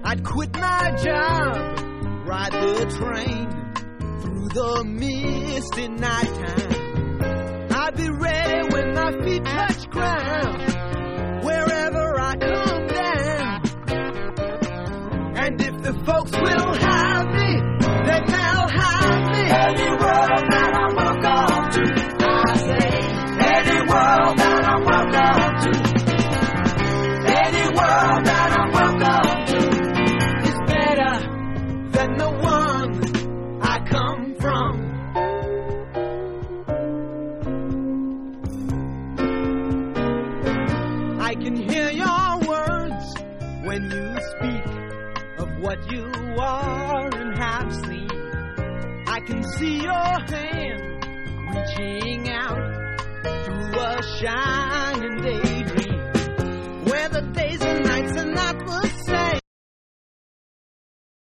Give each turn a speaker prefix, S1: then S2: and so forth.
S1: I'd quit my job, ride the train through the misty nighttime. I'd be ready when my feet touch ground, wherever I come down. And if the folks will have me, then they'll have me. Any world that I'm welcome to, I say. Any world that I'm welcome to, any world that I'm welcome to is better than the one I come from. I can hear your words when you speak of what you are and have seen. I can see your hand reaching out through a shining day.